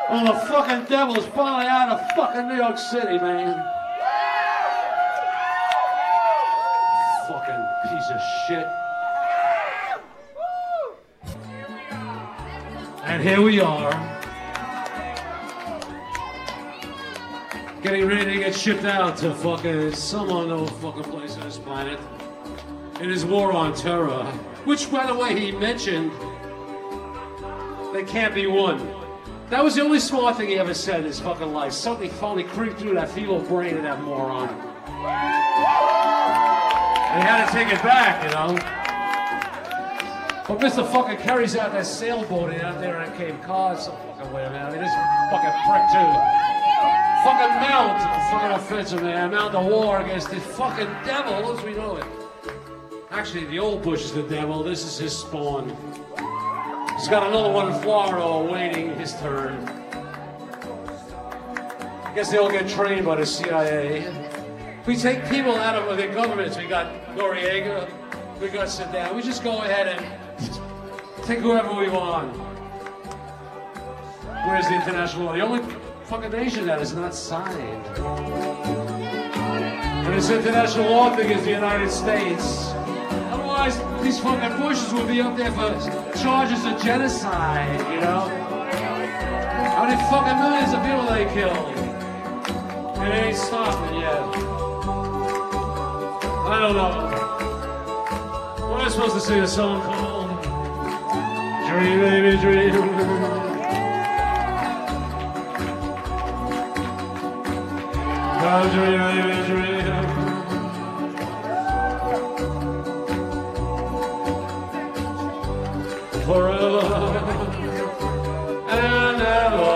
Well, the fucking devil's finally out of fucking New York City, man. Fucking piece of shit. And here we are. Getting ready to get shipped out to fucking some unknown fucking place on this planet. In his war on terror. Which, by the way, he mentioned they can't be won. That was the only smart thing he ever said in his fucking life. Something finally creeped through that feeble brain of that moron. And he had to take it back, you know. But Mr. fucking Kerry's out there sailboating out there in Cape Cod some fucking way, man. I mean, this fucking prick, too. Fucking mount, fucking offensive, man. Mount the war against the fucking devil as we know it. Actually, the old Bush is the devil. This is his spawn. He's got another one in Florida awaiting his turn. I guess they all get trained by the CIA. We take people out of their governments. We got Noriega, we got Saddam. We just go ahead and take whoever we want. Where's the international law? The only fucking nation that is not signed. And this international law thing is the United States. Otherwise, these fucking Bushes will be up there for charges of genocide, you know? How many fucking millions of people they killed? It ain't stopping yet. I don't know. What am I supposed to sing a song called? Dream, baby, dream. Come dream, baby, dream. Forever and ever.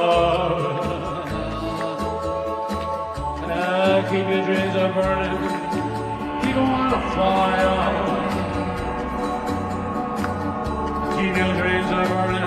Keep your dreams are burning. Keep them on fire. Keep your dreams are burning.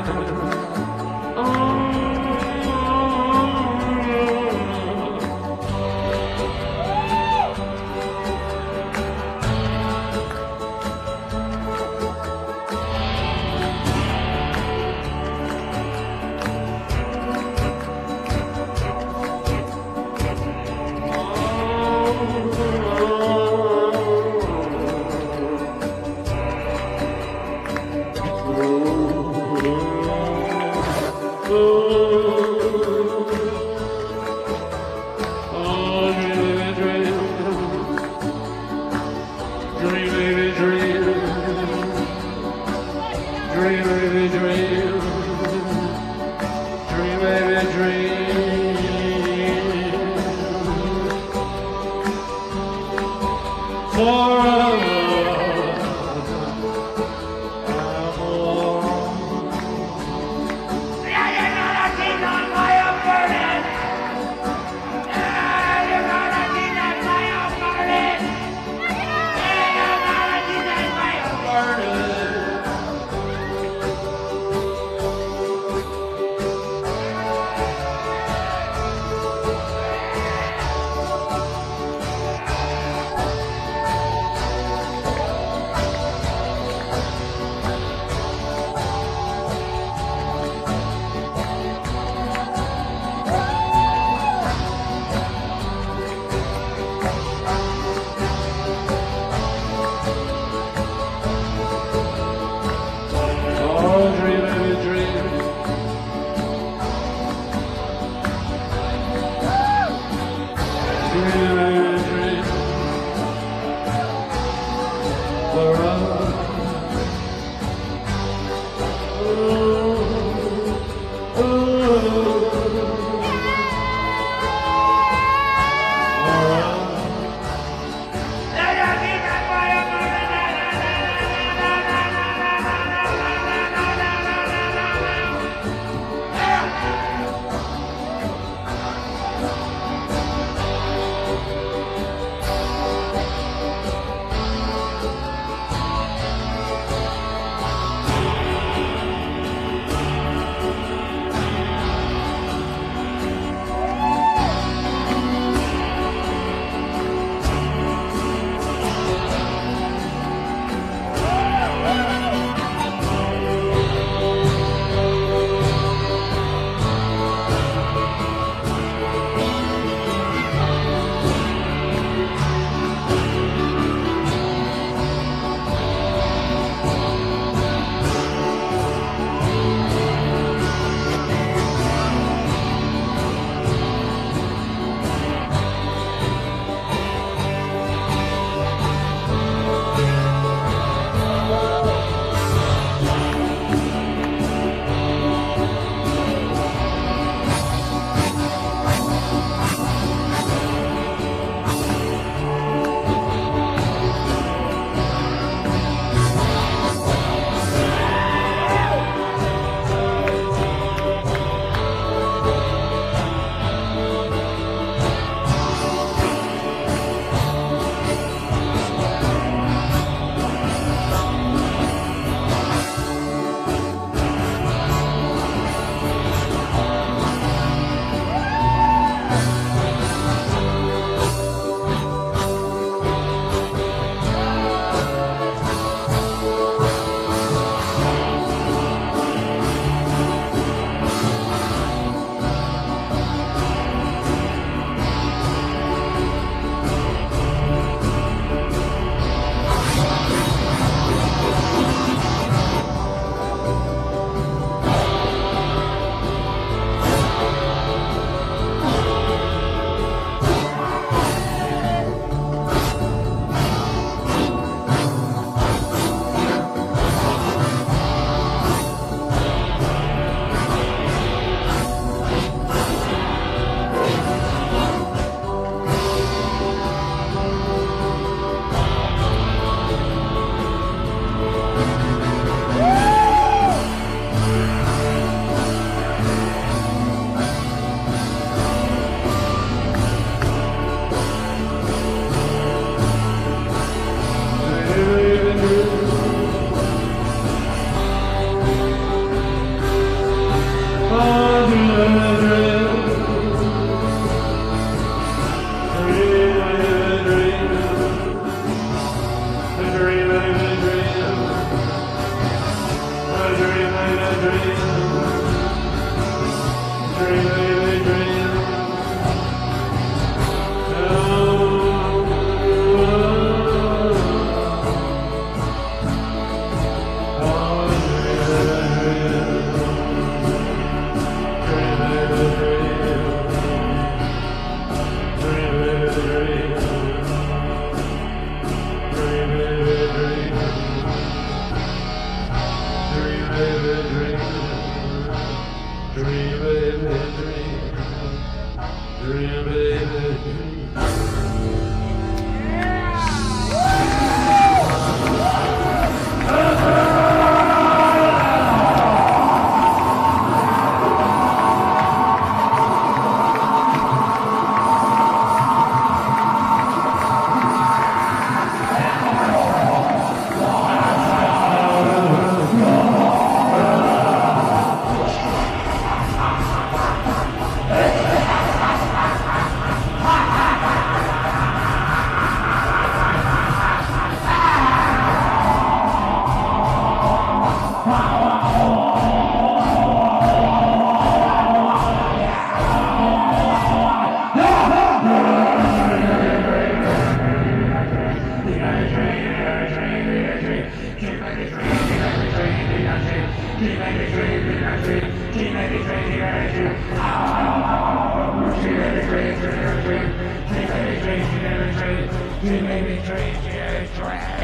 He made me dream,